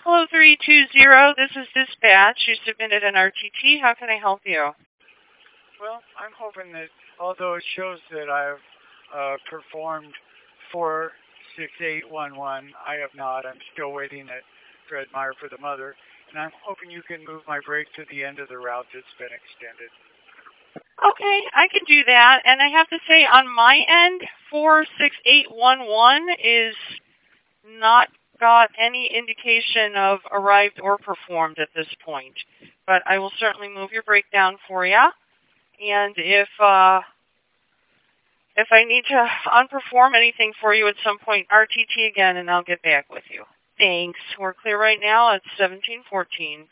Hello 320, this is dispatch. You submitted an RTT. How can I help you? Well, I'm hoping that although it shows that I've performed 46811, I have not. I'm still waiting at Fred Meyer for the mother, and I'm hoping you can move my break to the end of the route that's been extended. Okay, I can do that. And I have to say, on my end, 46811 is not got any indication of arrived or performed at this point. But I will certainly move your breakdown for you. And if I need to unperform anything for you at some point, RTT again, and I'll get back with you. Thanks. We're clear right now at 1714.